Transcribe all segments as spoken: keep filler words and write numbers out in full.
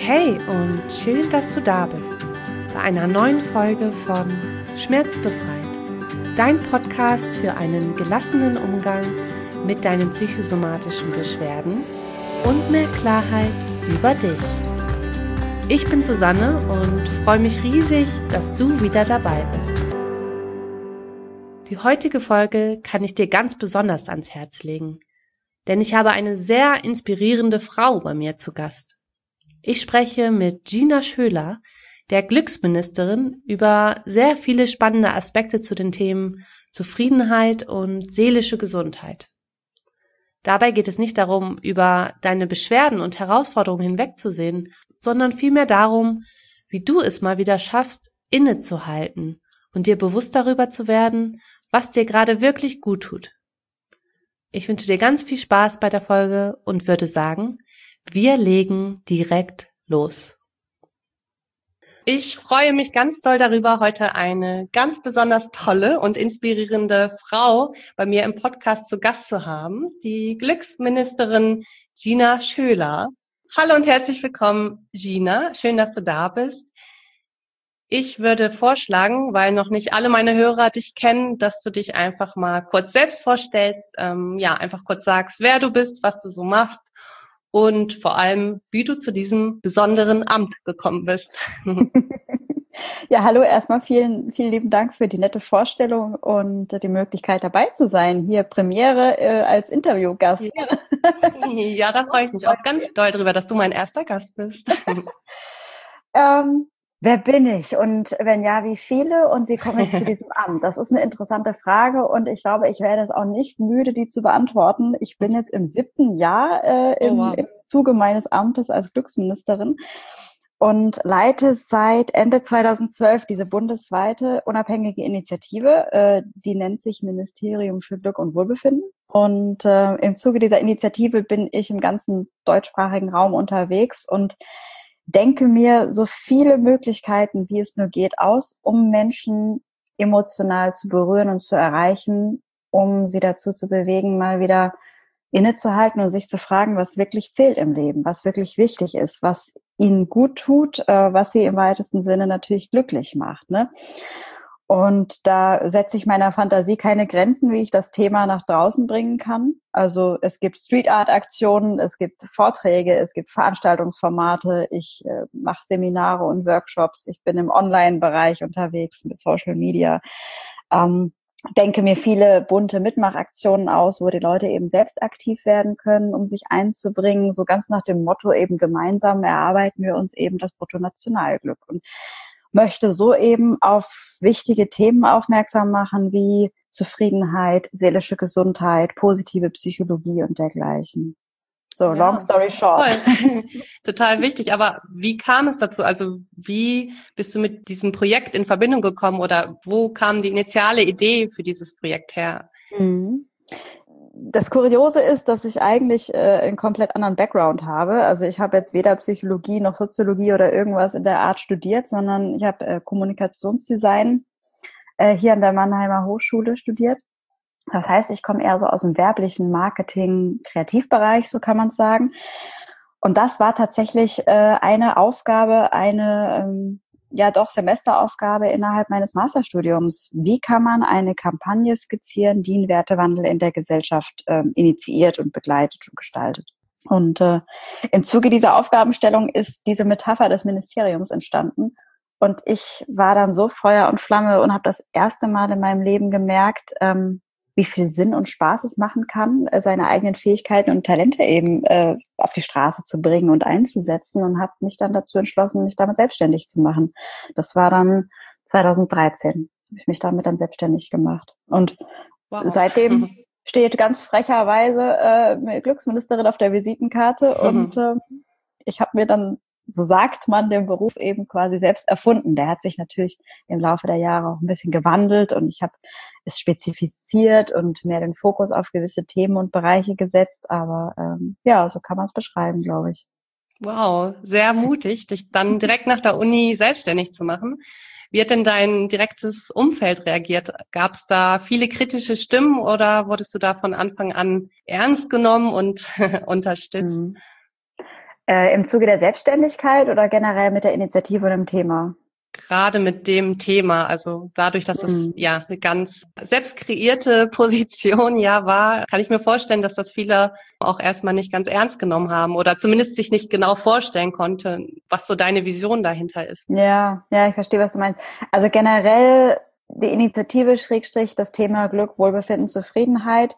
Hey und schön, dass du da bist bei einer neuen Folge von Schmerzbefreit, dein Podcast für einen gelassenen Umgang mit deinen psychosomatischen Beschwerden und mehr Klarheit über dich. Ich bin Susanne und freue mich riesig, dass du wieder dabei bist. Die heutige Folge kann ich dir ganz besonders ans Herz legen, denn ich habe eine sehr inspirierende Frau bei mir zu Gast. Ich spreche mit Gina Schöler, der Glücksministerin, über sehr viele spannende Aspekte zu den Themen Zufriedenheit und seelische Gesundheit. Dabei geht es nicht darum, über deine Beschwerden und Herausforderungen hinwegzusehen, sondern vielmehr darum, wie du es mal wieder schaffst, innezuhalten und dir bewusst darüber zu werden, was dir gerade wirklich gut tut. Ich wünsche dir ganz viel Spaß bei der Folge und würde sagen, wir legen direkt los. Ich freue mich ganz doll darüber, heute eine ganz besonders tolle und inspirierende Frau bei mir im Podcast zu Gast zu haben, die Glücksministerin Gina Schöler. Hallo und herzlich willkommen, Gina. Schön, dass du da bist. Ich würde vorschlagen, weil noch nicht alle meine Hörer dich kennen, dass du dich einfach mal kurz selbst vorstellst, ähm, ja, einfach kurz sagst, wer du bist, was du so machst und vor allem, wie du zu diesem besonderen Amt gekommen bist. Ja, hallo, erstmal vielen, vielen lieben Dank für die nette Vorstellung und die Möglichkeit dabei zu sein. Hier Premiere äh, als Interviewgast. Ja. Ja, da freue ich mich auch ganz doll drüber, dass du mein erster Gast bist. ähm, wer bin ich und wenn ja, wie viele und wie komme ich zu diesem Amt? Das ist eine interessante Frage und ich glaube, ich werde es auch nicht müde, die zu beantworten. Ich bin jetzt im siebten Jahr äh, im, oh, wow. im Zuge meines Amtes als Glücksministerin und leite seit Ende zweitausendzwölf diese bundesweite unabhängige Initiative, äh, die nennt sich Ministerium für Glück und Wohlbefinden. Und äh, im Zuge dieser Initiative bin ich im ganzen deutschsprachigen Raum unterwegs und denke mir so viele Möglichkeiten, wie es nur geht, aus, um Menschen emotional zu berühren und zu erreichen, um sie dazu zu bewegen, mal wieder innezuhalten und sich zu fragen, was wirklich zählt im Leben, was wirklich wichtig ist, was ihnen gut tut, äh, was sie im weitesten Sinne natürlich glücklich macht, ne? Und da setze ich meiner Fantasie keine Grenzen, wie ich das Thema nach draußen bringen kann. Also es gibt Street Art Aktionen, es gibt Vorträge, es gibt Veranstaltungsformate, ich äh, mache Seminare und Workshops, ich bin im Online-Bereich unterwegs mit Social Media. Ähm, denke mir viele bunte Mitmachaktionen aus, wo die Leute eben selbst aktiv werden können, um sich einzubringen, so ganz nach dem Motto eben gemeinsam erarbeiten wir uns eben das Bruttonationalglück und möchte so eben auf wichtige Themen aufmerksam machen wie Zufriedenheit, seelische Gesundheit, positive Psychologie und dergleichen. So, ja, long story short. Voll. Total wichtig. Aber wie kam es dazu? Also wie bist du mit diesem Projekt in Verbindung gekommen oder wo kam die initiale Idee für dieses Projekt her? Mhm. Das Kuriose ist, dass ich eigentlich äh, einen komplett anderen Background habe. Also ich habe jetzt weder Psychologie noch Soziologie oder irgendwas in der Art studiert, sondern ich habe äh, Kommunikationsdesign äh, hier an der Mannheimer Hochschule studiert. Das heißt, ich komme eher so aus dem werblichen Marketing, Kreativbereich, so kann man es sagen. Und das war tatsächlich äh, eine Aufgabe, eine ähm, ja doch Semesteraufgabe innerhalb meines Masterstudiums. Wie kann man eine Kampagne skizzieren, die einen Wertewandel in der Gesellschaft ähm, initiiert und begleitet und gestaltet? Und äh, im Zuge dieser Aufgabenstellung ist diese Metapher des Ministeriums entstanden. Und ich war dann so Feuer und Flamme und habe das erste Mal in meinem Leben gemerkt, ähm, wie viel Sinn und Spaß es machen kann, seine eigenen Fähigkeiten und Talente eben äh, auf die Straße zu bringen und einzusetzen und habe mich dann dazu entschlossen, mich damit selbstständig zu machen. Das war dann zweitausenddreizehn, habe ich mich damit dann selbstständig gemacht. Und wow. Seitdem steht ganz frecherweise äh, Glücksministerin auf der Visitenkarte mhm. und äh, ich habe mir dann, so sagt man, den Beruf eben quasi selbst erfunden. Der hat sich natürlich im Laufe der Jahre auch ein bisschen gewandelt und ich habe es spezifiziert und mehr den Fokus auf gewisse Themen und Bereiche gesetzt. Aber ähm, ja, so kann man es beschreiben, glaube ich. Wow, sehr mutig, dich dann direkt nach der Uni selbstständig zu machen. Wie hat denn dein direktes Umfeld reagiert? Gab es da viele kritische Stimmen oder wurdest du da von Anfang an ernst genommen und unterstützt? Mhm. Äh, im Zuge der Selbstständigkeit oder generell mit der Initiative und dem Thema? Gerade mit dem Thema, also dadurch, dass es Mhm. ja eine ganz selbst kreierte Position ja war, kann ich mir vorstellen, dass das viele auch erstmal nicht ganz ernst genommen haben oder zumindest sich nicht genau vorstellen konnten, was so deine Vision dahinter ist. Ja, ja, ich verstehe, was du meinst. Also generell die Initiative Schrägstrich das Thema Glück, Wohlbefinden, Zufriedenheit.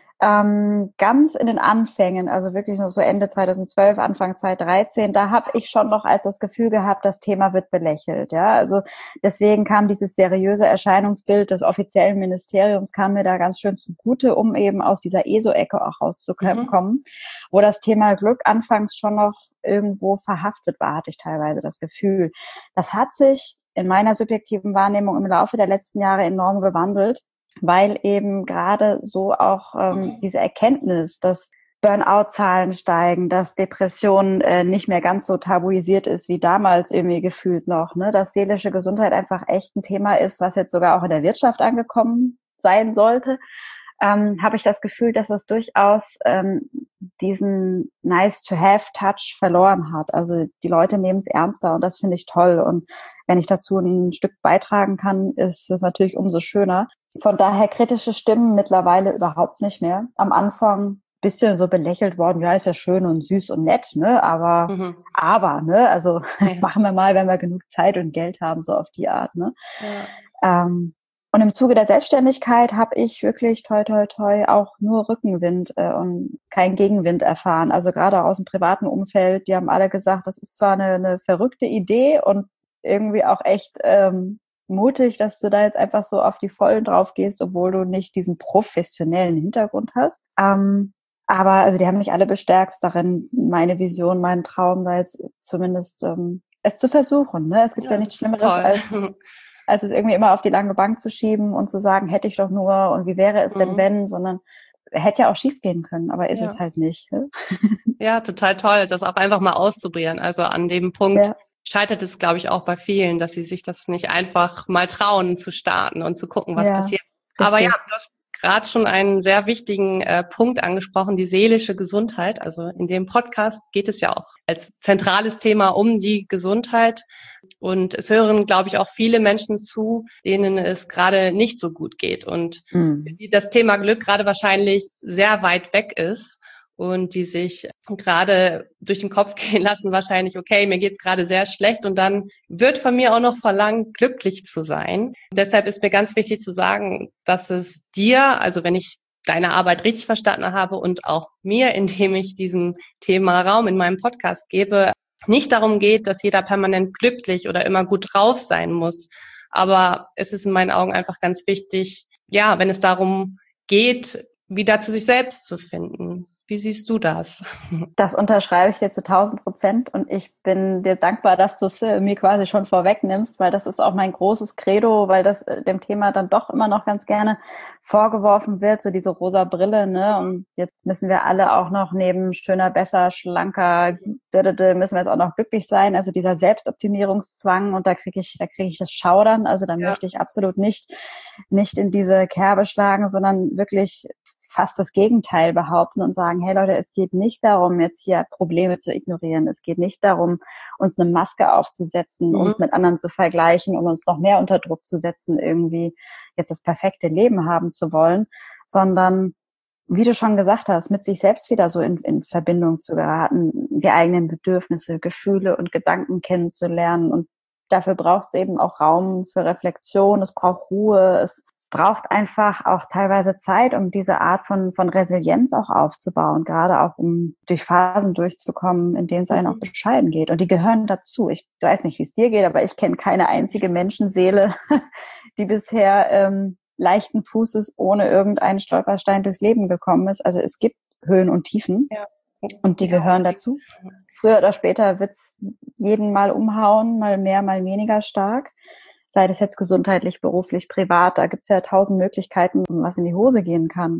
Ähm, ganz in den Anfängen, also wirklich noch so Ende zweitausendzwölf, Anfang zweitausenddreizehn, da habe ich schon noch als das Gefühl gehabt, das Thema wird belächelt. Ja, also deswegen kam dieses seriöse Erscheinungsbild des offiziellen Ministeriums kam mir da ganz schön zugute, um eben aus dieser E S O-Ecke auch rauszukommen, Mhm. wo das Thema Glück anfangs schon noch irgendwo verhaftet war, hatte ich teilweise das Gefühl. Das hat sich in meiner subjektiven Wahrnehmung im Laufe der letzten Jahre enorm gewandelt, weil eben gerade so auch ähm, diese Erkenntnis, dass Burnout-Zahlen steigen, dass Depression äh, nicht mehr ganz so tabuisiert ist wie damals irgendwie gefühlt noch, ne? Dass seelische Gesundheit einfach echt ein Thema ist, was jetzt sogar auch in der Wirtschaft angekommen sein sollte, ähm, habe ich das Gefühl, dass es durchaus ähm, diesen Nice-to-have-Touch verloren hat. Also die Leute nehmen es ernster und das finde ich toll. Und wenn ich dazu ein Stück beitragen kann, ist es natürlich umso schöner. Von daher kritische Stimmen mittlerweile überhaupt nicht mehr. Am Anfang bisschen so belächelt worden, ja, ist ja schön und süß und nett, ne, aber, Mhm. aber, ne, also Ja. machen wir mal, wenn wir genug Zeit und Geld haben, so auf die Art, ne. Ja. Ähm, und im Zuge der Selbstständigkeit habe ich wirklich toi toi toi auch nur Rückenwind äh, und kein Gegenwind erfahren. Also gerade aus dem privaten Umfeld, die haben alle gesagt, das ist zwar eine, eine verrückte Idee und irgendwie auch echt ähm, mutig, dass du da jetzt einfach so auf die Vollen drauf gehst, obwohl du nicht diesen professionellen Hintergrund hast. Ähm, aber also die haben mich alle bestärkt darin, meine Vision, meinen Traum da jetzt zumindest ähm, es zu versuchen. Ne? Es gibt ja Ja, nichts das ist Schlimmeres toll. als als es irgendwie immer auf die lange Bank zu schieben und zu sagen, hätte ich doch nur und wie wäre es denn Mhm. wenn, sondern hätte ja auch schief gehen können, aber ist es Ja. halt nicht. Ne? Ja, total toll, das auch einfach mal auszuprobieren. Also an dem Punkt Ja, scheitert es, glaube ich, auch bei vielen, dass sie sich das nicht einfach mal trauen zu starten und zu gucken, was ja, passiert. Aber ja, richtig. du hast gerade schon einen sehr wichtigen äh, Punkt angesprochen, die seelische Gesundheit. Also in dem Podcast geht es ja auch als zentrales Thema um die Gesundheit. Und es hören, glaube ich, auch viele Menschen zu, denen es gerade nicht so gut geht und für Mhm. die das Thema Glück gerade wahrscheinlich sehr weit weg ist und die sich gerade durch den Kopf gehen lassen, wahrscheinlich, okay, mir geht's gerade sehr schlecht und dann wird von mir auch noch verlangt, glücklich zu sein. Deshalb ist mir ganz wichtig zu sagen, dass es dir, also wenn ich deine Arbeit richtig verstanden habe und auch mir, indem ich diesem Thema Raum in meinem Podcast gebe, nicht darum geht, dass jeder permanent glücklich oder immer gut drauf sein muss. Aber es ist in meinen Augen einfach ganz wichtig, ja, wenn es darum geht, wieder zu sich selbst zu finden. Wie siehst du das? Das unterschreibe ich dir zu tausend Prozent und ich bin dir dankbar, dass du es äh, mir quasi schon vorwegnimmst, weil das ist auch mein großes Credo, weil das äh, dem Thema dann doch immer noch ganz gerne vorgeworfen wird, so diese rosa Brille, ne? Und jetzt müssen wir alle auch noch neben schöner, besser, schlanker, müssen wir jetzt auch noch glücklich sein. Also dieser Selbstoptimierungszwang und da kriege ich, da kriege ich das Schaudern. Also da Ja. möchte ich absolut nicht, nicht in diese Kerbe schlagen, sondern wirklich fast das Gegenteil behaupten und sagen, hey Leute, es geht nicht darum, jetzt hier Probleme zu ignorieren. Es geht nicht darum, uns eine Maske aufzusetzen, Mhm. uns mit anderen zu vergleichen und uns noch mehr unter Druck zu setzen, irgendwie jetzt das perfekte Leben haben zu wollen, sondern wie du schon gesagt hast, mit sich selbst wieder so in, in Verbindung zu geraten, die eigenen Bedürfnisse, Gefühle und Gedanken kennenzulernen. Und dafür braucht es eben auch Raum für Reflexion, es braucht Ruhe, es braucht einfach auch teilweise Zeit, um diese Art von, von Resilienz auch aufzubauen, gerade auch um durch Phasen durchzukommen, in denen es einem auch Mhm. bescheiden geht. Und die gehören dazu. Ich weiß nicht, wie es dir geht, aber ich kenne keine einzige Menschenseele, die bisher ähm, leichten Fußes ohne irgendeinen Stolperstein durchs Leben gekommen ist. Also es gibt Höhen und Tiefen Ja. und die Ja, gehören dazu. Früher oder später wird's jeden mal umhauen, mal mehr, mal weniger stark. Sei das jetzt gesundheitlich, beruflich, privat, da gibt's ja tausend Möglichkeiten, was in die Hose gehen kann.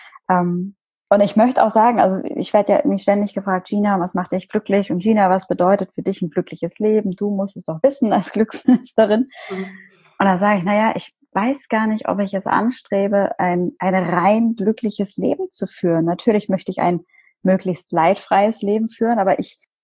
Ähm, und ich möchte auch sagen, also ich werde ja mich ständig gefragt, Gina, was macht dich glücklich? Und Gina, was bedeutet für dich ein glückliches Leben? Du musst es doch wissen als Glücksministerin. Mhm. Und da sage ich, naja, ich weiß gar nicht, ob ich es anstrebe, ein, ein rein glückliches Leben zu führen. Natürlich möchte ich ein möglichst leidfreies Leben führen, aber ich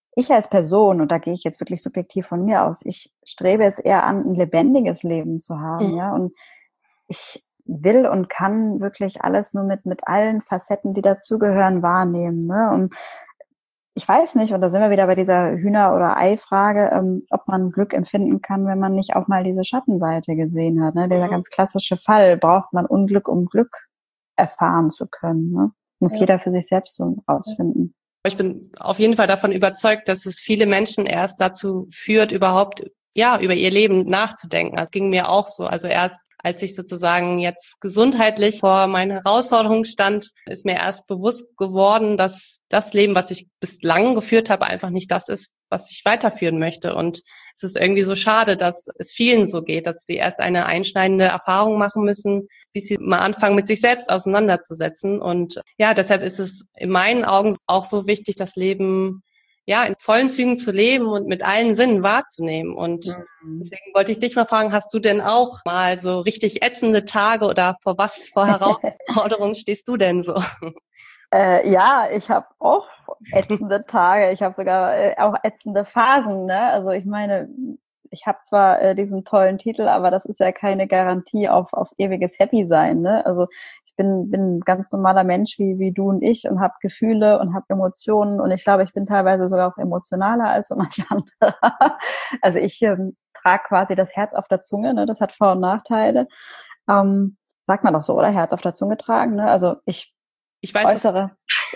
ich als Person, und da gehe ich jetzt wirklich subjektiv von mir aus, ich strebe es eher an, ein lebendiges Leben zu haben, Mhm. ja, und ich will und kann wirklich alles nur mit, mit allen Facetten, die dazugehören, wahrnehmen, ne, und ich weiß nicht, und da sind wir wieder bei dieser Hühner- oder Ei-Frage, ähm, ob man Glück empfinden kann, wenn man nicht auch mal diese Schattenseite gesehen hat, ne, dieser Mhm. ganz klassische Fall, braucht man Unglück, um Glück erfahren zu können, ne, muss Ja. jeder für sich selbst so rausfinden. Ich bin auf jeden Fall davon überzeugt, dass es viele Menschen erst dazu führt, überhaupt ja über ihr Leben nachzudenken. Das ging mir auch so. Also erst als ich sozusagen jetzt gesundheitlich vor meinen Herausforderungen stand, ist mir erst bewusst geworden, dass das Leben, was ich bislang geführt habe, einfach nicht das ist, was ich weiterführen möchte. Und es ist irgendwie so schade, dass es vielen so geht, dass sie erst eine einschneidende Erfahrung machen müssen, bis sie mal anfangen, mit sich selbst auseinanderzusetzen. Und ja, deshalb ist es in meinen Augen auch so wichtig, das Leben ja in vollen Zügen zu leben und mit allen Sinnen wahrzunehmen. Und Mhm. deswegen wollte ich dich mal fragen, hast du denn auch mal so richtig ätzende Tage oder vor was, vor Herausforderungen stehst du denn so? Äh, ja, ich habe auch ätzende Tage. Ich habe sogar äh, auch ätzende Phasen. Ne? Also ich meine, ich habe zwar äh, diesen tollen Titel, aber das ist ja keine Garantie auf, auf ewiges Happy sein. Ne? Also ich bin, bin ein ganz normaler Mensch wie, wie du und ich und habe Gefühle und habe Emotionen. Und ich glaube, ich bin teilweise sogar auch emotionaler als so manche andere. Also ich ähm, trage quasi das Herz auf der Zunge. Ne? Das hat Vor- und Nachteile. Ähm, sagt man doch so, oder? Herz auf der Zunge tragen. Ne? Also ich Ich weiß, äußere.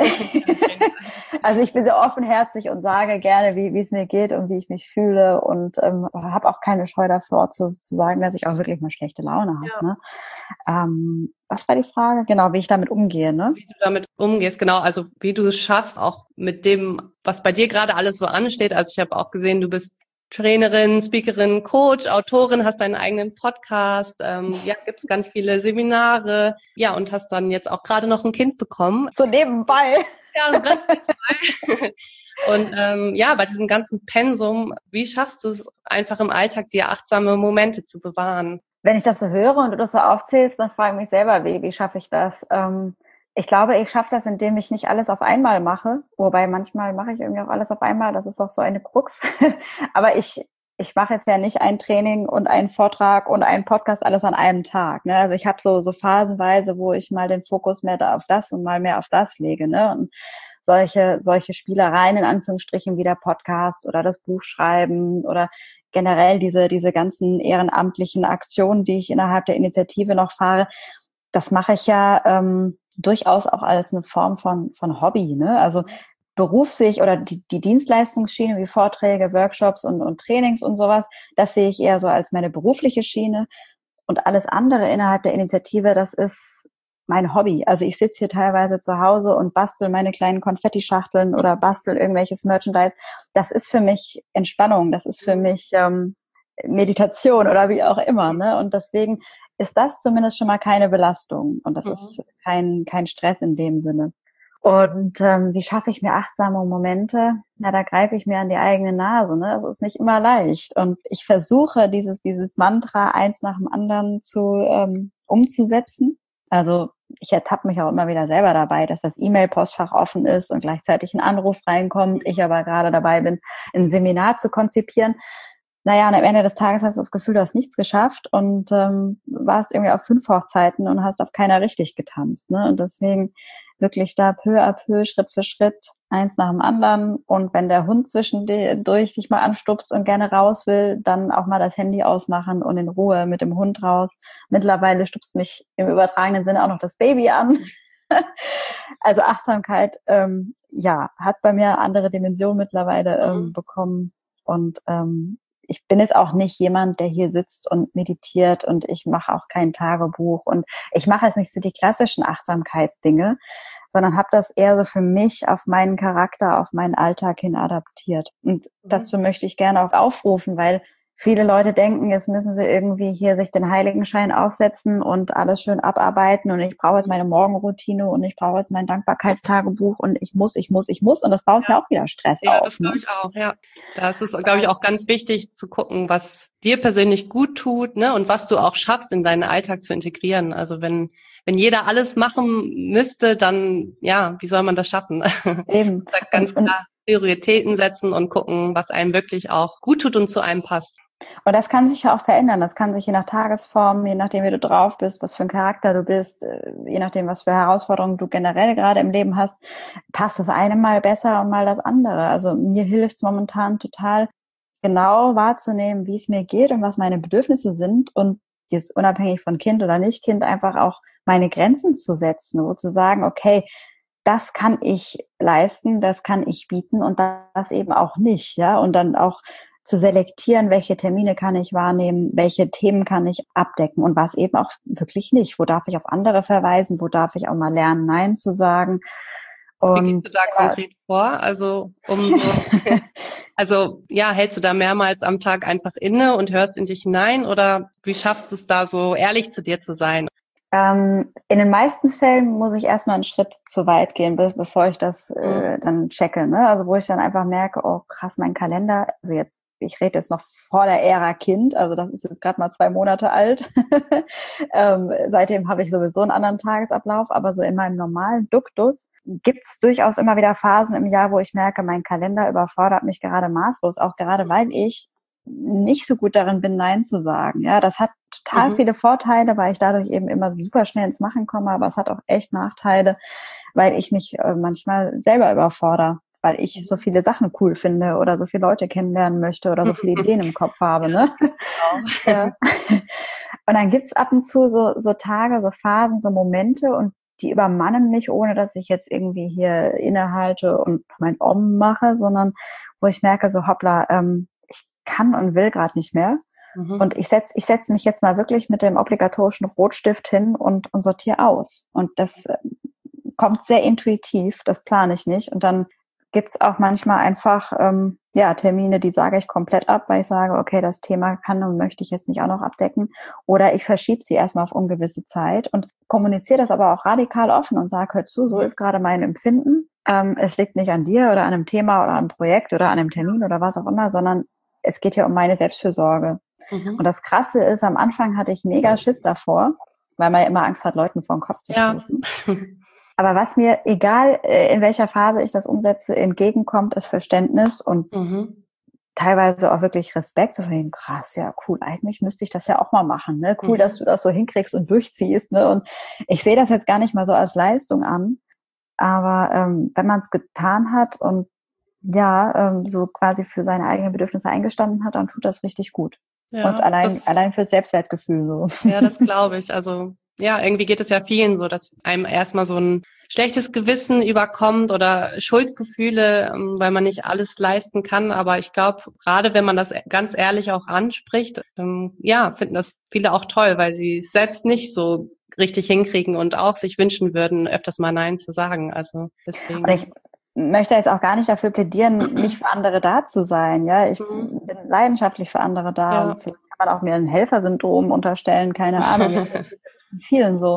Also ich bin sehr offenherzig und sage gerne, wie wie es mir geht und wie ich mich fühle und ähm, habe auch keine Scheu davor zu, zu sagen, dass ich auch wirklich mal schlechte Laune habe. ja, Ne? Ähm, was war die Frage? Genau, wie ich damit umgehe. Ne? wie du damit umgehst, genau, also wie du es schaffst, auch mit dem, was bei dir gerade alles so ansteht. Also ich habe auch gesehen, du bist Trainerin, Speakerin, Coach, Autorin, hast deinen eigenen Podcast, ähm, ja, gibt's ganz viele Seminare, ja, und hast dann jetzt auch gerade noch ein Kind bekommen. So nebenbei. Ja, so ganz nebenbei. Und ähm, ja, bei diesem ganzen Pensum, wie schaffst du es einfach im Alltag, dir achtsame Momente zu bewahren? Wenn ich das so höre und du das so aufzählst, dann frage ich mich selber, wie, wie schaffe ich das? Ähm, ich glaube, ich schaffe das, indem ich nicht alles auf einmal mache. Wobei manchmal mache ich irgendwie auch alles auf einmal. Das ist auch so eine Krux. Aber ich, ich mache jetzt ja nicht ein Training und einen Vortrag und einen Podcast alles an einem Tag. Ne? Also ich habe so, so phasenweise, wo ich mal den Fokus mehr da auf das und mal mehr auf das lege. Ne? Und solche, solche Spielereien in Anführungsstrichen wie der Podcast oder das Buch schreiben oder generell diese, diese ganzen ehrenamtlichen Aktionen, die ich innerhalb der Initiative noch fahre, das mache ich ja ähm, durchaus auch als eine Form von, von Hobby. Ne? Also beruflich oder die, die Dienstleistungsschiene wie Vorträge, Workshops und, und Trainings und sowas, das sehe ich eher so als meine berufliche Schiene. Und alles andere innerhalb der Initiative, das ist mein Hobby. Also ich sitze hier teilweise zu Hause und bastel meine kleinen Konfettischachteln oder bastel irgendwelches Merchandise. Das ist für mich Entspannung, das ist für mich ähm, Meditation oder wie auch immer. Ne? Und deswegen ist das zumindest schon mal keine Belastung und das Mhm. ist kein kein Stress in dem Sinne. Und ähm, wie schaffe ich mir achtsame Momente? Na, da greife ich mir an die eigene Nase. Ne? Das ist nicht immer leicht. Und ich versuche dieses dieses Mantra eins nach dem anderen zu ähm, umzusetzen. Also ich ertappe mich auch immer wieder selber dabei, dass das E-Mail-Postfach offen ist und gleichzeitig ein Anruf reinkommt. Ich aber gerade dabei bin, ein Seminar zu konzipieren. Naja, und am Ende des Tages hast du das Gefühl, du hast nichts geschafft und ähm, warst irgendwie auf fünf Hochzeiten und hast auf keiner richtig getanzt. Ne? Und deswegen wirklich da peu à peu, Schritt für Schritt, eins nach dem anderen. Und wenn der Hund zwischendurch sich mal anstupst und gerne raus will, dann auch mal das Handy ausmachen und in Ruhe mit dem Hund raus. Mittlerweile stupst mich im übertragenen Sinne auch noch das Baby an. Also Achtsamkeit, ähm, ja, hat bei mir andere Dimensionen mittlerweile ähm, bekommen. Und ähm, ich bin jetzt auch nicht jemand, der hier sitzt und meditiert und ich mache auch kein Tagebuch und ich mache jetzt nicht so die klassischen Achtsamkeitsdinge, sondern habe das eher so für mich auf meinen Charakter, auf meinen Alltag hin adaptiert. Und dazu möchte ich gerne auch aufrufen, weil viele Leute denken, jetzt müssen sie irgendwie hier sich den Heiligenschein aufsetzen und alles schön abarbeiten und ich brauche jetzt meine Morgenroutine und ich brauche jetzt mein Dankbarkeitstagebuch und ich muss, ich muss, ich muss und das baut ja, ja auch wieder Stress ja, auf. Das glaube ich auch, ja. Das ist, glaube ich, auch ganz wichtig zu gucken, was dir persönlich gut tut, ne, und was du auch schaffst, in deinen Alltag zu integrieren. Also wenn wenn jeder alles machen müsste, dann, ja, wie soll man das schaffen? Eben. Ganz und, klar. Prioritäten setzen und gucken, was einem wirklich auch gut tut und zu einem passt. Und das kann sich ja auch verändern. Das kann sich je nach Tagesform, je nachdem, wie du drauf bist, was für ein Charakter du bist, je nachdem, was für Herausforderungen du generell gerade im Leben hast, passt das eine mal besser und mal das andere. Also mir hilft es momentan total, genau wahrzunehmen, wie es mir geht und was meine Bedürfnisse sind und jetzt unabhängig von Kind oder nicht Kind einfach auch meine Grenzen zu setzen, wo zu sagen, okay, das kann ich leisten, das kann ich bieten und das eben auch nicht, ja, und dann auch zu selektieren, welche Termine kann ich wahrnehmen, welche Themen kann ich abdecken und was eben auch wirklich nicht. Wo darf ich auf andere verweisen? Wo darf ich auch mal lernen, Nein zu sagen? Und wie gehst du da ja, konkret vor? Also, um so, also, ja, hältst du da mehrmals am Tag einfach inne und hörst in dich hinein oder wie schaffst du es da so ehrlich zu dir zu sein? Ähm, in den meisten Fällen muss ich erstmal einen Schritt zu weit gehen, be- bevor ich das äh, dann checke, ne? Also wo ich dann einfach merke, oh krass, mein Kalender, also jetzt, ich rede jetzt noch vor der Ära Kind, also das ist jetzt gerade mal zwei Monate alt. ähm, seitdem habe ich sowieso einen anderen Tagesablauf, aber so in meinem normalen Duktus gibt's durchaus immer wieder Phasen im Jahr, wo ich merke, mein Kalender überfordert mich gerade maßlos, auch gerade weil ich nicht so gut darin bin, Nein zu sagen. Ja, das hat total mhm. viele Vorteile, weil ich dadurch eben immer super schnell ins Machen komme, aber es hat auch echt Nachteile, weil ich mich äh, manchmal selber überfordere, weil ich so viele Sachen cool finde oder so viele Leute kennenlernen möchte oder so viele Ideen im Kopf habe. Ne? Ja. Und dann gibt's ab und zu so, so Tage, so Phasen, so Momente und die übermannen mich, ohne dass ich jetzt irgendwie hier innehalte und mein Om mache, sondern wo ich merke, so hoppla, ähm, kann und will gerade nicht mehr. Mhm. Und ich setze ich setz mich jetzt mal wirklich mit dem obligatorischen Rotstift hin und, und sortiere aus. Und das äh, kommt sehr intuitiv, das plane ich nicht. Und dann gibt's auch manchmal einfach ähm, ja Termine, die sage ich komplett ab, weil ich sage, okay, das Thema kann und möchte ich jetzt nicht auch noch abdecken. Oder ich verschiebe sie erstmal auf ungewisse Zeit und kommuniziere das aber auch radikal offen und sage, hör zu, so ist gerade mein Empfinden. Ähm, es liegt nicht an dir oder an einem Thema oder an einem Projekt oder an einem Termin oder was auch immer, sondern es geht ja um meine Selbstfürsorge. Mhm. Und das Krasse ist, am Anfang hatte ich mega Schiss davor, weil man ja immer Angst hat, Leuten vor den Kopf zu stoßen. Ja. Aber was mir, egal in welcher Phase ich das umsetze, entgegenkommt, ist Verständnis und mhm. teilweise auch wirklich Respekt. So von krass, ja cool, eigentlich müsste ich das ja auch mal machen. Ne? Cool, mhm. dass du das so hinkriegst und durchziehst. Ne? Und ich sehe das jetzt gar nicht mal so als Leistung an. Aber ähm, wenn man es getan hat und ja, ähm, so quasi für seine eigenen Bedürfnisse eingestanden hat, dann tut das richtig gut. Ja, und allein, das, allein fürs Selbstwertgefühl so. Ja, das glaube ich. Also, ja, irgendwie geht es ja vielen so, dass einem erstmal so ein schlechtes Gewissen überkommt oder Schuldgefühle, weil man nicht alles leisten kann. Aber ich glaube, gerade wenn man das ganz ehrlich auch anspricht, dann, ja, finden das viele auch toll, weil sie es selbst nicht so richtig hinkriegen und auch sich wünschen würden, öfters mal Nein zu sagen. Also, deswegen. Ich möchte jetzt auch gar nicht dafür plädieren, nicht für andere da zu sein. Ja, ich mhm. bin leidenschaftlich für andere da. Ja. Und vielleicht kann man auch mir ein Helfersyndrom unterstellen, keine Ahnung. Vielen so.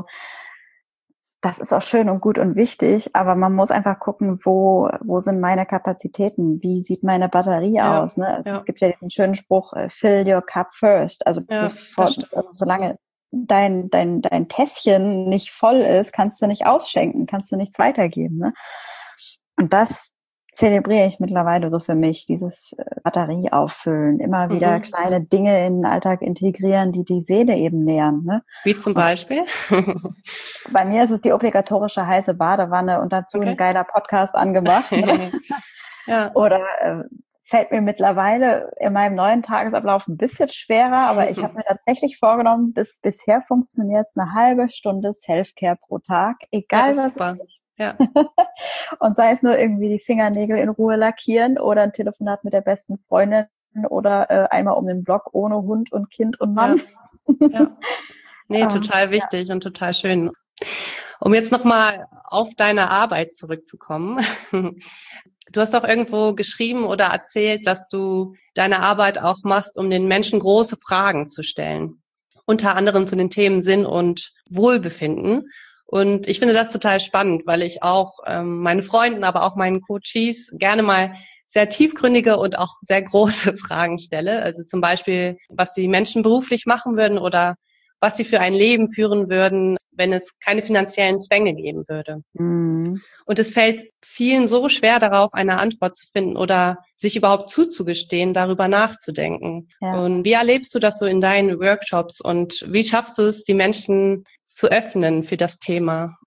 Das ist auch schön und gut und wichtig, aber man muss einfach gucken, wo wo sind meine Kapazitäten? Wie sieht meine Batterie ja. aus? Ne? Also ja. Es gibt ja diesen schönen Spruch, fill your cup first. Also, ja, bevor, also solange dein dein dein Tässchen nicht voll ist, kannst du nicht ausschenken, kannst du nichts weitergeben. Ne? Und das zelebriere ich mittlerweile so für mich, dieses Batterie auffüllen, immer wieder mhm. kleine Dinge in den Alltag integrieren, die die Seele eben nähern. Ne? Wie zum Beispiel? Bei mir ist es die obligatorische heiße Badewanne und dazu okay. ein geiler Podcast angemacht. Ne? Ja. Oder äh, fällt mir mittlerweile in meinem neuen Tagesablauf ein bisschen schwerer, aber ich habe mir tatsächlich vorgenommen, bis bisher funktioniert es eine halbe Stunde Selfcare pro Tag, egal ja, was super. Ich Ja. Und sei es nur irgendwie die Fingernägel in Ruhe lackieren oder ein Telefonat mit der besten Freundin oder äh, einmal um den Block ohne Hund und Kind und Mann. Ja. Ja. Nee, total wichtig ja. und total schön. Um jetzt nochmal auf deine Arbeit zurückzukommen. Du hast doch irgendwo geschrieben oder erzählt, dass du deine Arbeit auch machst, um den Menschen große Fragen zu stellen. Unter anderem zu den Themen Sinn und Wohlbefinden. Und ich finde das total spannend, weil ich auch ähm, meinen Freunden, aber auch meinen Coaches gerne mal sehr tiefgründige und auch sehr große Fragen stelle. Also zum Beispiel, was die Menschen beruflich machen würden oder was sie für ein Leben führen würden, wenn es keine finanziellen Zwänge geben würde. Mhm. Und es fällt vielen so schwer darauf, eine Antwort zu finden oder sich überhaupt zuzugestehen, darüber nachzudenken. Ja. Und wie erlebst du das so in deinen Workshops und wie schaffst du es, die Menschen zu öffnen für das Thema?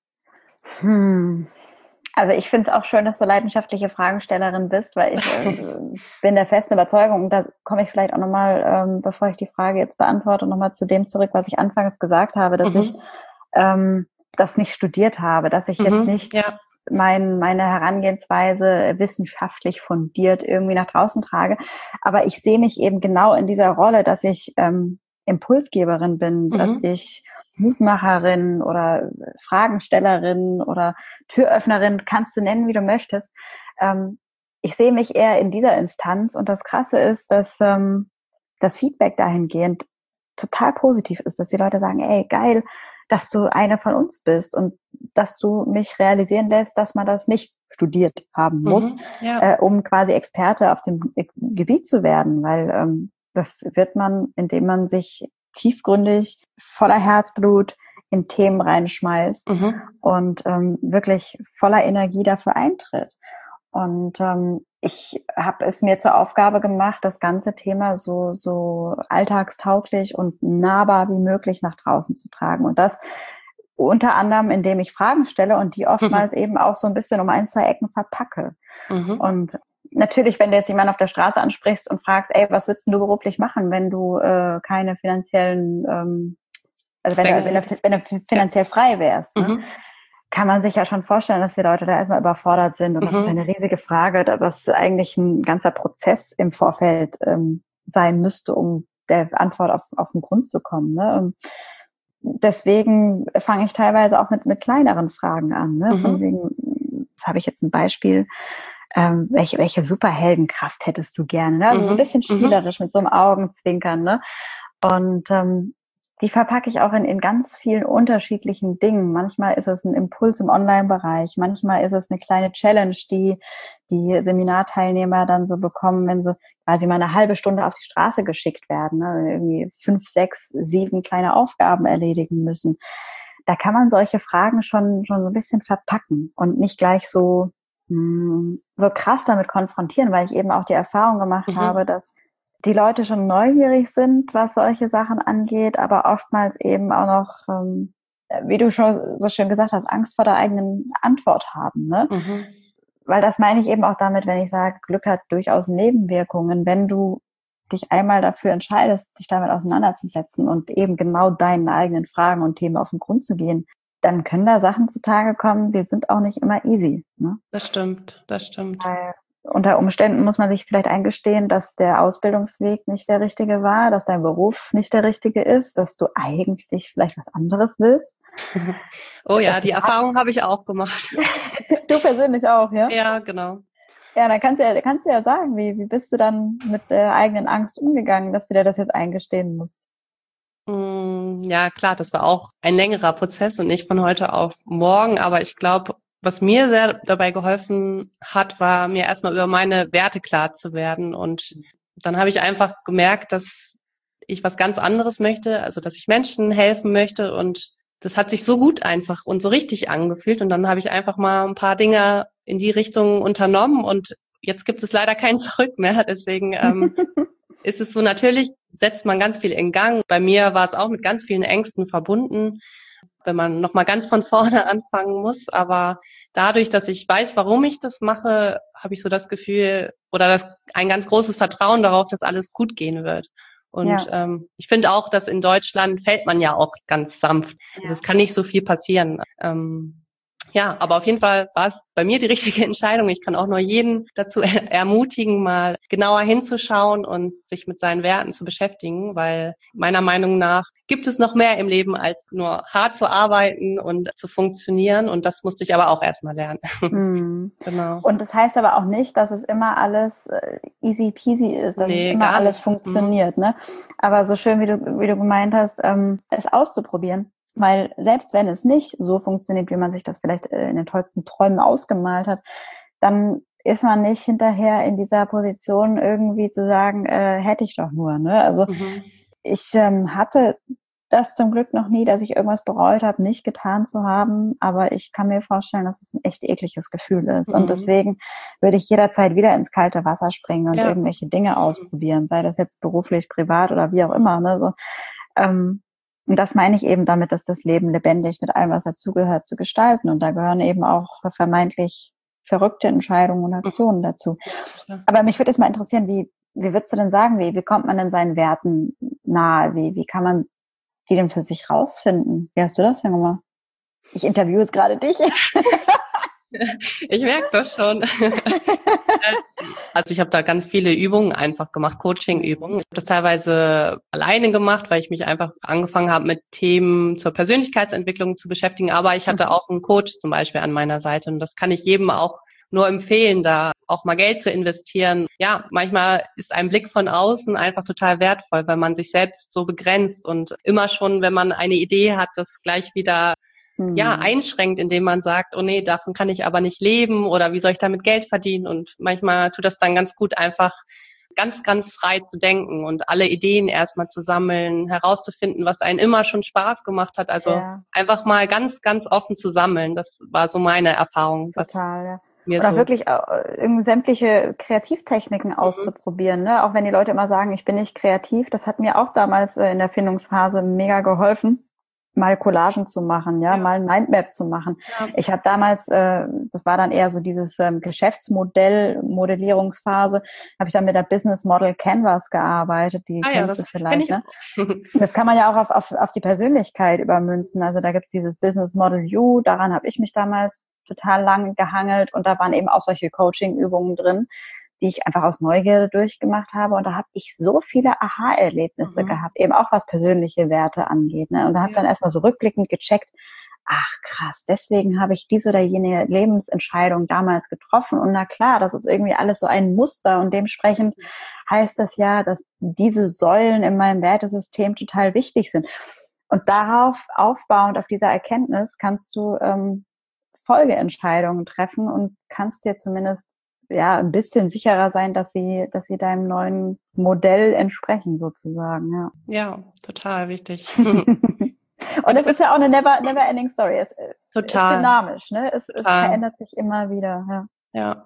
Hm. Also ich finde es auch schön, dass du leidenschaftliche Fragestellerin bist, weil ich äh, bin der festen Überzeugung, und da komme ich vielleicht auch nochmal, ähm, bevor ich die Frage jetzt beantworte, nochmal zu dem zurück, was ich anfangs gesagt habe, dass Mhm. ich ähm, das nicht studiert habe, dass ich Mhm. jetzt nicht ja. mein, meine Herangehensweise wissenschaftlich fundiert irgendwie nach draußen trage. Aber ich sehe mich eben genau in dieser Rolle, dass ich ähm, Impulsgeberin bin, Mhm. dass ich Mutmacherin oder Fragenstellerin oder Türöffnerin, kannst du nennen, wie du möchtest. Ähm, ich sehe mich eher in dieser Instanz, und das Krasse ist, dass ähm, das Feedback dahingehend total positiv ist, dass die Leute sagen, ey, geil, dass du eine von uns bist und dass du mich realisieren lässt, dass man das nicht studiert haben muss, Mhm. ja. äh, um quasi Experte auf dem Gebiet zu werden, weil ähm, das wird man, indem man sich tiefgründig, voller Herzblut in Themen reinschmeißt Mhm. und ähm, wirklich voller Energie dafür eintritt. Und ähm, ich habe es mir zur Aufgabe gemacht, das ganze Thema so so alltagstauglich und nahbar wie möglich nach draußen zu tragen. Und das unter anderem, indem ich Fragen stelle und die oftmals mhm. eben auch so ein bisschen um ein, zwei Ecken verpacke. Mhm. Und natürlich, wenn du jetzt jemanden auf der Straße ansprichst und fragst, ey, was würdest du beruflich machen, wenn du äh, keine finanziellen, ähm, also wenn du, wenn, du, wenn du finanziell frei wärst, ne? Mhm. Kann man sich ja schon vorstellen, dass die Leute da erstmal überfordert sind. Und mhm. das ist eine riesige Frage, was eigentlich ein ganzer Prozess im Vorfeld ähm, sein müsste, um der Antwort auf, auf den Grund zu kommen. Ne? Und deswegen fange ich teilweise auch mit, mit kleineren Fragen an. Ne? Mhm. Von wegen, das habe ich jetzt ein Beispiel, ähm, welche, welche Superheldenkraft hättest du gerne? Ne? Also mhm. so ein bisschen spielerisch mhm. mit so einem Augenzwinkern. Ne? Und ähm, die verpacke ich auch in, in ganz vielen unterschiedlichen Dingen. Manchmal ist es ein Impuls im Online-Bereich, manchmal ist es eine kleine Challenge, die die Seminarteilnehmer dann so bekommen, wenn sie quasi mal eine halbe Stunde auf die Straße geschickt werden, ne? Irgendwie fünf, sechs, sieben kleine Aufgaben erledigen müssen. Da kann man solche Fragen schon schon so ein bisschen verpacken und nicht gleich so mh, so krass damit konfrontieren, weil ich eben auch die Erfahrung gemacht mhm. habe, dass die Leute schon neugierig sind, was solche Sachen angeht, aber oftmals eben auch noch, ähm, wie du schon so schön gesagt hast, Angst vor der eigenen Antwort haben. Ne? Mhm. Weil das meine ich eben auch damit, wenn ich sage, Glück hat durchaus Nebenwirkungen. Wenn du dich einmal dafür entscheidest, dich damit auseinanderzusetzen und eben genau deinen eigenen Fragen und Themen auf den Grund zu gehen, dann können da Sachen zutage kommen, die sind auch nicht immer easy. Ne? Das stimmt, das stimmt. Weil unter Umständen muss man sich vielleicht eingestehen, dass der Ausbildungsweg nicht der richtige war, dass dein Beruf nicht der richtige ist, dass du eigentlich vielleicht was anderes willst. Oh ja, das die Erfahrung habe ich auch gemacht. Du persönlich auch, ja? Ja, genau. Ja, dann kannst du ja, kannst du ja sagen, wie, wie bist du dann mit der eigenen Angst umgegangen, dass du dir das jetzt eingestehen musst? Ja, klar, das war auch ein längerer Prozess und nicht von heute auf morgen, aber ich glaube, was mir sehr dabei geholfen hat, war mir erstmal über meine Werte klar zu werden. Und dann habe ich einfach gemerkt, dass ich was ganz anderes möchte, also dass ich Menschen helfen möchte. Und das hat sich so gut einfach und so richtig angefühlt. Und dann habe ich einfach mal ein paar Dinge in die Richtung unternommen. Und jetzt gibt es leider kein Zurück mehr. Deswegen ähm, ist es so, natürlich setzt man ganz viel in Gang. Bei mir war es auch mit ganz vielen Ängsten verbunden, wenn man nochmal ganz von vorne anfangen muss. Aber dadurch, dass ich weiß, warum ich das mache, habe ich so das Gefühl oder das, ein ganz großes Vertrauen darauf, dass alles gut gehen wird. Und ja. ähm, ich finde auch, dass in Deutschland fällt man ja auch ganz sanft. Ja. Also es kann nicht so viel passieren. Ähm, ja, aber auf jeden Fall war es bei mir die richtige Entscheidung. Ich kann auch nur jeden dazu ermutigen, mal genauer hinzuschauen und sich mit seinen Werten zu beschäftigen, weil meiner Meinung nach gibt es noch mehr im Leben, als nur hart zu arbeiten und zu funktionieren. Und das musste ich aber auch erstmal lernen. Mhm. Genau. Und das heißt aber auch nicht, dass es immer alles easy peasy ist, dass nee, es immer alles funktioniert. Mhm. Ne? Aber so schön, wie du, wie du gemeint hast, ähm, es auszuprobieren. Weil selbst wenn es nicht so funktioniert, wie man sich das vielleicht in den tollsten Träumen ausgemalt hat, dann ist man nicht hinterher in dieser Position irgendwie zu sagen, äh, hätte ich doch nur. Ne? Also mhm. ich ähm, hatte das zum Glück noch nie, dass ich irgendwas bereut habe, nicht getan zu haben. Aber ich kann mir vorstellen, dass es ein echt ekliges Gefühl ist. Mhm. Und deswegen würde ich jederzeit wieder ins kalte Wasser springen und ja. irgendwelche Dinge ausprobieren, sei das jetzt beruflich, privat oder wie auch immer. Ne? So, ähm, und das meine ich eben damit, dass das Leben lebendig mit allem, was dazugehört, zu gestalten. Und da gehören eben auch vermeintlich verrückte Entscheidungen und Aktionen dazu. Ja. Aber mich würde jetzt mal interessieren, wie, wie würdest du denn sagen, wie, wie kommt man denn seinen Werten nahe? Wie, wie kann man die denn für sich rausfinden? Wie hast du das denn gemacht? Ich interviewe jetzt gerade dich. Ich merke das schon. Also ich habe da ganz viele Übungen einfach gemacht, Coaching-Übungen. Ich habe das teilweise alleine gemacht, weil ich mich einfach angefangen habe, mit Themen zur Persönlichkeitsentwicklung zu beschäftigen. Aber ich hatte auch einen Coach zum Beispiel an meiner Seite. Und das kann ich jedem auch nur empfehlen, da auch mal Geld zu investieren. Ja, manchmal ist ein Blick von außen einfach total wertvoll, weil man sich selbst so begrenzt und immer schon, wenn man eine Idee hat, das gleich wieder ja, einschränkt, indem man sagt, oh nee, davon kann ich aber nicht leben oder wie soll ich damit Geld verdienen? Und manchmal tut das dann ganz gut, einfach ganz, ganz frei zu denken und alle Ideen erstmal zu sammeln, herauszufinden, was einen immer schon Spaß gemacht hat. Also ja. einfach mal ganz, ganz offen zu sammeln. Das war so meine Erfahrung. Total, ja. Mir oder so wirklich irgendwie sämtliche Kreativtechniken mhm. auszuprobieren, ne? Auch wenn die Leute immer sagen, ich bin nicht kreativ. Das hat mir auch damals in der Findungsphase mega geholfen, mal Collagen zu machen, ja, ja. mal ein Mindmap zu machen. Ja. Ich habe damals, äh, das war dann eher so dieses ähm, Geschäftsmodell, Modellierungsphase, habe ich dann mit der Business Model Canvas gearbeitet, die ah, kennst ja, du vielleicht, ne? Das kann man ja auch auf, auf, auf die Persönlichkeit übermünzen. Also da gibt's dieses Business Model U, daran habe ich mich damals total lang gehangelt und da waren eben auch solche Coaching-Übungen drin, die ich einfach aus Neugierde durchgemacht habe. Und da habe ich so viele Aha-Erlebnisse mhm. gehabt, eben auch was persönliche Werte angeht. Ne? Und da habe ich ja. dann erstmal so rückblickend gecheckt, ach krass, deswegen habe ich diese oder jene Lebensentscheidung damals getroffen. Und na klar, das ist irgendwie alles so ein Muster. Und dementsprechend heißt das ja, dass diese Säulen in meinem Wertesystem total wichtig sind. Und darauf aufbauend, auf dieser Erkenntnis, kannst du ähm, Folgeentscheidungen treffen und kannst dir zumindest ja, ein bisschen sicherer sein, dass sie, dass sie deinem neuen Modell entsprechen, sozusagen, ja. Ja, total wichtig. Und es ist ja auch eine never, never ending story. Es total. ist dynamisch, ne? Es, es verändert sich immer wieder, ja. Ja.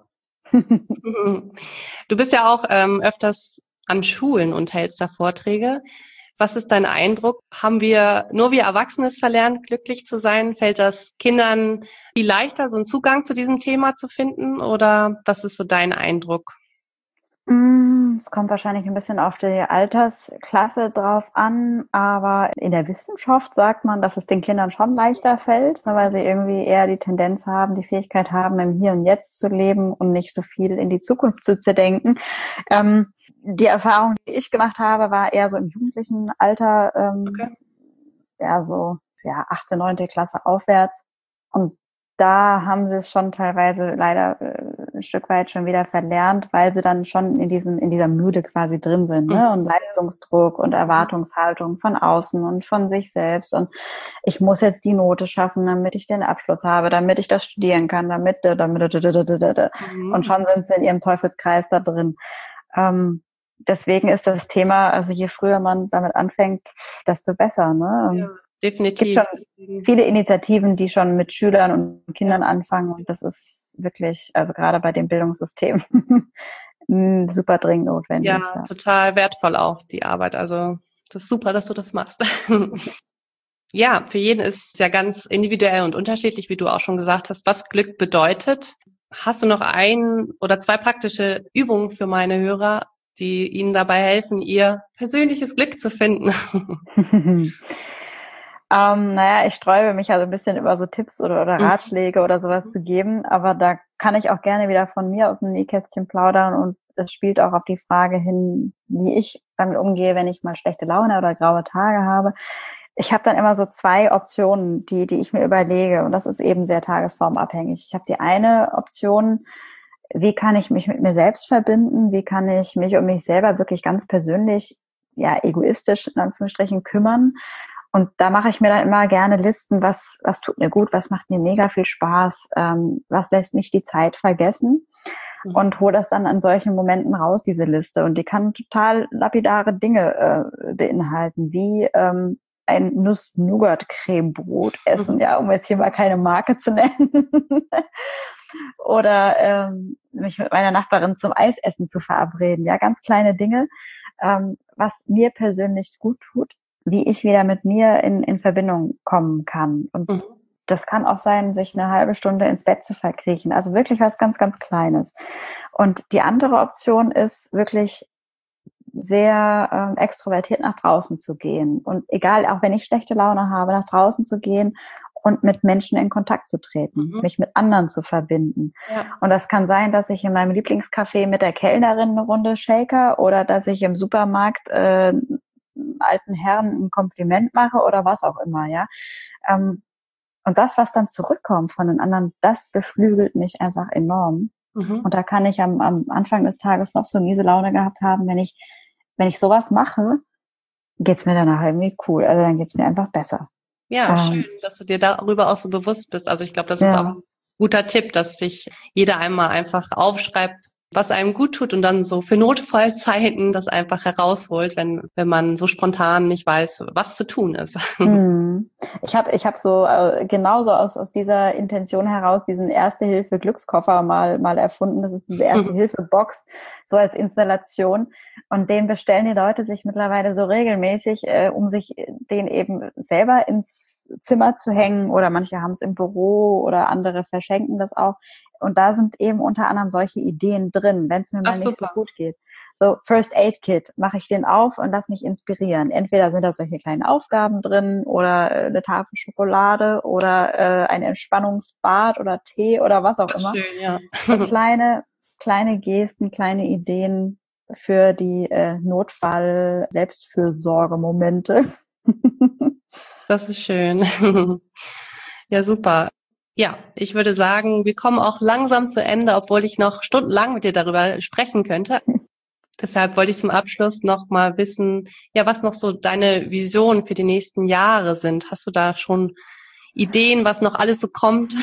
Du bist ja auch ähm, öfters an Schulen und hältst da Vorträge. Was ist dein Eindruck? Haben wir nur wir Erwachsene es verlernt, glücklich zu sein? Fällt das Kindern viel leichter, so einen Zugang zu diesem Thema zu finden? Oder was ist so dein Eindruck? Es kommt wahrscheinlich ein bisschen auf die Altersklasse drauf an, aber in der Wissenschaft sagt man, dass es den Kindern schon leichter fällt, weil sie irgendwie eher die Tendenz haben, die Fähigkeit haben, im Hier und Jetzt zu leben und nicht so viel in die Zukunft zu zerdenken. Ähm, die Erfahrung, die ich gemacht habe, war eher so im jugendlichen Alter, ähm, okay. ja so ja achte, neunte Klasse aufwärts. Und da haben sie es schon teilweise leider äh, ein Stück weit schon wieder verlernt, weil sie dann schon in diesem in dieser Müde quasi drin sind, ne? Und Leistungsdruck und Erwartungshaltung von außen und von sich selbst. Und ich muss jetzt die Note schaffen, damit ich den Abschluss habe, damit ich das studieren kann, damit, damit, damit und schon sind sie in ihrem Teufelskreis da drin. Ähm, deswegen ist das Thema, also je früher man damit anfängt, desto besser, ne? Ja. Definitiv. Es gibt schon viele Initiativen, die schon mit Schülern und Kindern ja. anfangen und das ist wirklich, also gerade bei dem Bildungssystem, super dringend notwendig. Ja, ja, total wertvoll auch die Arbeit. Also das ist super, dass du das machst. Ja, für jeden ist es ja ganz individuell und unterschiedlich, wie du auch schon gesagt hast, was Glück bedeutet. Hast du noch ein oder zwei praktische Übungen für meine Hörer, die ihnen dabei helfen, ihr persönliches Glück zu finden? Ähm, naja, ich sträube mich also ein bisschen über so Tipps oder, oder Ratschläge oder sowas zu geben, aber da kann ich auch gerne wieder von mir aus dem Nähkästchen plaudern und das spielt auch auf die Frage hin, wie ich damit umgehe, wenn ich mal schlechte Laune oder graue Tage habe. Ich habe dann immer so zwei Optionen, die die ich mir überlege und das ist eben sehr tagesformabhängig. Ich habe die eine Option, wie kann ich mich mit mir selbst verbinden, wie kann ich mich um mich selber wirklich ganz persönlich, ja egoistisch in Anführungsstrichen kümmern. Und da mache ich mir dann immer gerne Listen, was was tut mir gut, was macht mir mega viel Spaß, ähm, was lässt mich die Zeit vergessen mhm. und hole das dann an solchen Momenten raus, diese Liste. Und die kann total lapidare Dinge äh, beinhalten, wie ähm, ein Nuss-Nougat-Creme-Brot essen, ja, um jetzt hier mal keine Marke zu nennen. Oder ähm, mich mit meiner Nachbarin zum Eisessen zu verabreden. Ja, ganz kleine Dinge, ähm, was mir persönlich gut tut, wie ich wieder mit mir in, in Verbindung kommen kann. Und mhm. das kann auch sein, sich eine halbe Stunde ins Bett zu verkriechen. Also wirklich was ganz, ganz Kleines. Und die andere Option ist wirklich sehr ähm, extrovertiert nach draußen zu gehen. Und egal, auch wenn ich schlechte Laune habe, nach draußen zu gehen und mit Menschen in Kontakt zu treten, mhm. mich mit anderen zu verbinden. Ja. Und das kann sein, dass ich in meinem Lieblingscafé mit der Kellnerin eine Runde shaker oder dass ich im Supermarkt äh, alten Herren ein Kompliment mache oder was auch immer, ja. Ähm, und das, was dann zurückkommt von den anderen, das beflügelt mich einfach enorm. Mhm. Und da kann ich am, am Anfang des Tages noch so miese Laune gehabt haben, wenn ich wenn ich sowas mache, geht's mir danach irgendwie cool. Also dann geht's mir einfach besser. Ja, ähm, schön, dass du dir darüber auch so bewusst bist. Also ich glaube, das ist ja. auch ein guter Tipp, dass sich jeder einmal einfach aufschreibt, was einem gut tut und dann so für Notfallzeiten das einfach herausholt, wenn wenn man so spontan nicht weiß, was zu tun ist. Hm. Ich habe ich habe so äh, genauso aus aus dieser Intention heraus diesen Erste-Hilfe-Glückskoffer mal mal erfunden. Das ist diese Erste-Hilfe-Box, so als Installation. Und den bestellen die Leute sich mittlerweile so regelmäßig, äh, um sich den eben selber ins Zimmer zu hängen, oder manche haben es im Büro oder andere verschenken das auch. Und da sind eben unter anderem solche Ideen drin, wenn es mir mal Ach, nicht super. so gut geht. So First Aid Kit, mache ich den auf und lass mich inspirieren. Entweder sind da solche kleinen Aufgaben drin oder äh, eine Tafel Schokolade oder äh, ein Entspannungsbad oder Tee oder was auch immer. Schön, ja. So kleine, kleine Gesten, kleine Ideen für die äh, Notfall-Selbstfürsorge-Momente. Das ist schön. Ja, super. Ja, ich würde sagen, wir kommen auch langsam zu Ende, obwohl ich noch stundenlang mit dir darüber sprechen könnte. Deshalb wollte ich zum Abschluss noch mal wissen, ja, was noch so deine Visionen für die nächsten Jahre sind. Hast du da schon Ideen, was noch alles so kommt?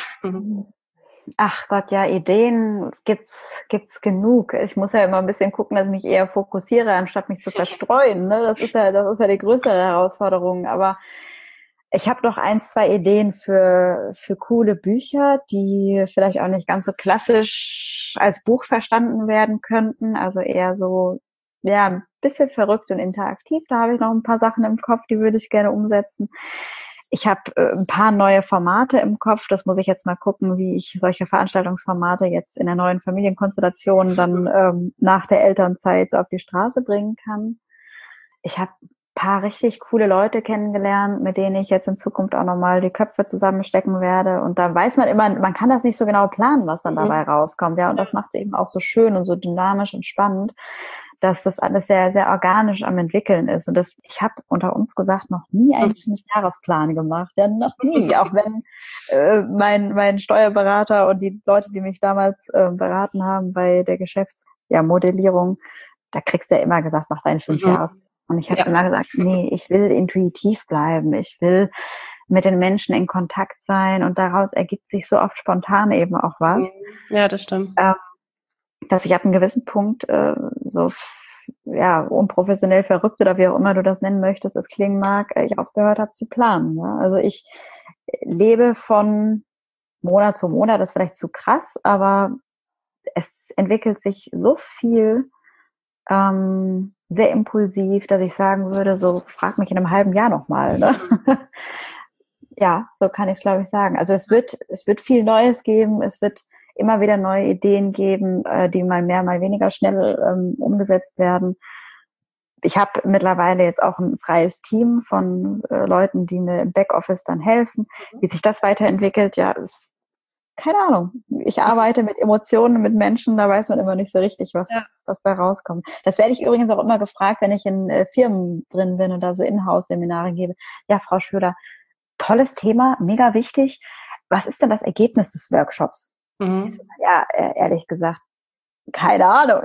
Ach Gott, ja, Ideen gibt's gibt's genug. Ich muss ja immer ein bisschen gucken, dass ich mich eher fokussiere, anstatt mich zu verstreuen. Ne? Das ist ja, das ist ja die größere Herausforderung. Aber ich habe noch ein, zwei Ideen für für coole Bücher, die vielleicht auch nicht ganz so klassisch als Buch verstanden werden könnten. Also eher so, ja, ein bisschen verrückt und interaktiv. Da habe ich noch ein paar Sachen im Kopf, die würde ich gerne umsetzen. Ich habe äh, ein paar neue Formate im Kopf. Das muss ich jetzt mal gucken, wie ich solche Veranstaltungsformate jetzt in der neuen Familienkonstellation dann ähm, nach der Elternzeit so auf die Straße bringen kann. Ich habe paar richtig coole Leute kennengelernt, mit denen ich jetzt in Zukunft auch nochmal die Köpfe zusammenstecken werde. Und da weiß man immer, man kann das nicht so genau planen, was dann dabei rauskommt. Ja, und das macht es eben auch so schön und so dynamisch und spannend, dass das alles sehr, sehr organisch am Entwickeln ist. Und das, ich habe unter uns gesagt, noch nie einen Fünfjahresplan gemacht. Ja, noch nie. Auch wenn äh, mein, mein Steuerberater und die Leute, die mich damals äh, beraten haben bei der Geschäftsmodellierung, ja, da kriegst du ja immer gesagt, mach deinen Fünfjahresplan. Und ich habe ja. immer gesagt, nee, ich will intuitiv bleiben. Ich will mit den Menschen in Kontakt sein. Und daraus ergibt sich so oft spontan eben auch was. Ja, das stimmt. Ähm, dass ich ab einem gewissen Punkt äh, so, ja, unprofessionell verrückt oder wie auch immer du das nennen möchtest, es klingen mag, ich aufgehört habe zu planen. Ja? Also ich lebe von Monat zu Monat, das ist vielleicht zu krass, aber es entwickelt sich so viel, ähm, sehr impulsiv, dass ich sagen würde, so frag mich in einem halben Jahr nochmal. Ne? Ja, so kann ich es, glaube ich, sagen. Also es wird, es wird viel Neues geben, es wird immer wieder neue Ideen geben, äh, die mal mehr, mal weniger schnell ähm, umgesetzt werden. Ich habe mittlerweile jetzt auch ein freies Team von äh, Leuten, die mir im Backoffice dann helfen. Wie sich das weiterentwickelt, ja, ist keine Ahnung. Ich arbeite mit Emotionen, mit Menschen, da weiß man immer nicht so richtig, was, ja. was da rauskommt. Das werde ich übrigens auch immer gefragt, wenn ich in äh, Firmen drin bin und da so Inhouse-Seminare gebe. Ja, Frau Schröder, tolles Thema, mega wichtig. Was ist denn das Ergebnis des Workshops? Mhm. Ich so, ja, äh, ehrlich gesagt, keine Ahnung.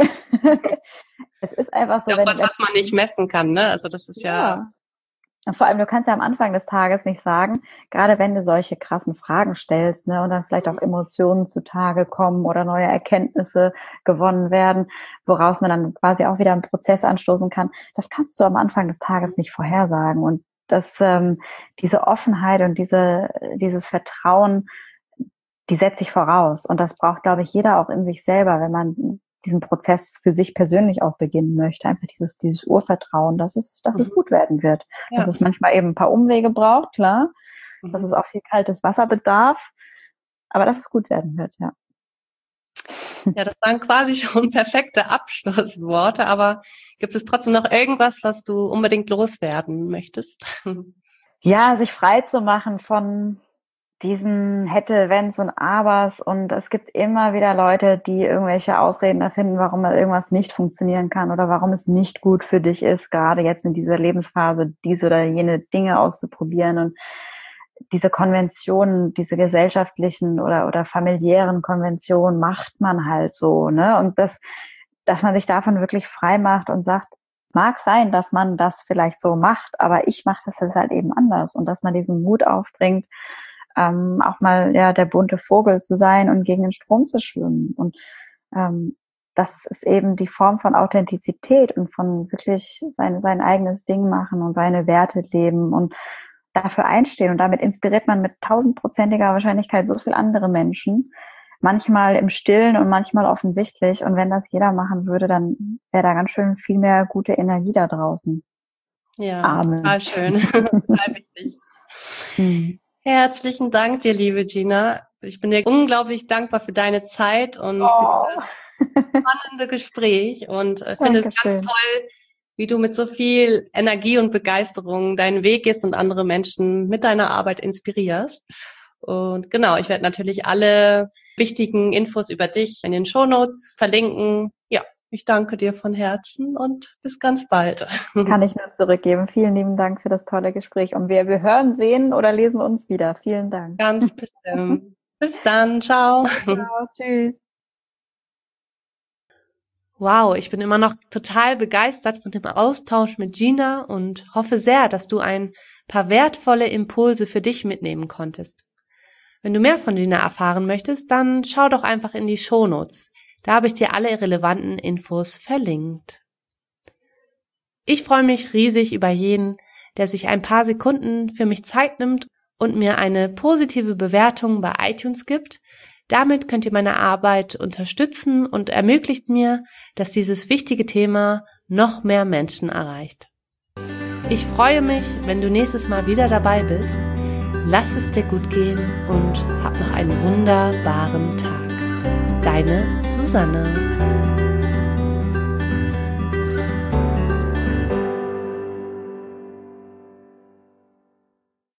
Es ist einfach so, ja, wenn was, was man nicht messen kann, ne? Also das ist ja, ja. Und vor allem, du kannst ja am Anfang des Tages nicht sagen, gerade wenn du solche krassen Fragen stellst, ne, und dann vielleicht auch Emotionen zutage kommen oder neue Erkenntnisse gewonnen werden, woraus man dann quasi auch wieder einen Prozess anstoßen kann. Das kannst du am Anfang des Tages nicht vorhersagen. Und dass ähm, diese Offenheit und diese dieses Vertrauen, die setzt sich voraus. Und das braucht, glaube ich, jeder auch in sich selber, wenn man diesen Prozess für sich persönlich auch beginnen möchte. Einfach dieses dieses Urvertrauen, dass es dass mhm. es gut werden wird. Ja. Dass es manchmal eben ein paar Umwege braucht, klar. Mhm. Dass es auch viel kaltes Wasser bedarf. Aber dass es gut werden wird, ja. Ja, das waren quasi schon perfekte Abschlussworte, aber gibt es trotzdem noch irgendwas, was du unbedingt loswerden möchtest? Ja, sich frei zu machen von diesen hätte, wenns und abers, und es gibt immer wieder Leute, die irgendwelche Ausreden erfinden, warum irgendwas nicht funktionieren kann oder warum es nicht gut für dich ist, gerade jetzt in dieser Lebensphase diese oder jene Dinge auszuprobieren. Und diese Konventionen, diese gesellschaftlichen oder oder familiären Konventionen macht man halt so, ne? Und das, dass man sich davon wirklich frei macht und sagt, mag sein, dass man das vielleicht so macht, aber ich mache das jetzt halt eben anders, und dass man diesen Mut aufbringt, ähm, auch mal ja der bunte Vogel zu sein und gegen den Strom zu schwimmen. Und ähm, das ist eben die Form von Authentizität und von wirklich sein sein eigenes Ding machen und seine Werte leben und dafür einstehen. Und damit inspiriert man mit tausendprozentiger Wahrscheinlichkeit so viel andere Menschen, manchmal im Stillen und manchmal offensichtlich. Und wenn das jeder machen würde, dann wäre da ganz schön viel mehr gute Energie da draußen. Ja, Amen. Total schön. Total wichtig. Hm. Herzlichen Dank dir, liebe Gina. Ich bin dir unglaublich dankbar für deine Zeit und oh. für das spannende Gespräch und äh, finde es ganz toll, wie du mit so viel Energie und Begeisterung deinen Weg gehst und andere Menschen mit deiner Arbeit inspirierst. Und genau, ich werde natürlich alle wichtigen Infos über dich in den Shownotes verlinken. Ja, ich danke dir von Herzen und bis ganz bald. Kann ich nur zurückgeben. Vielen lieben Dank für das tolle Gespräch. Und wir, wir hören, sehen oder lesen uns wieder. Vielen Dank. Ganz bestimmt. Bis dann. Ciao. Ciao. Tschüss. Wow, ich bin immer noch total begeistert von dem Austausch mit Gina und hoffe sehr, dass du ein paar wertvolle Impulse für dich mitnehmen konntest. Wenn du mehr von Gina erfahren möchtest, dann schau doch einfach in die Shownotes. Da habe ich dir alle relevanten Infos verlinkt. Ich freue mich riesig über jeden, der sich ein paar Sekunden für mich Zeit nimmt und mir eine positive Bewertung bei iTunes gibt. Damit könnt ihr meine Arbeit unterstützen und ermöglicht mir, dass dieses wichtige Thema noch mehr Menschen erreicht. Ich freue mich, wenn du nächstes Mal wieder dabei bist. Lass es dir gut gehen und hab noch einen wunderbaren Tag. Deine Susanne.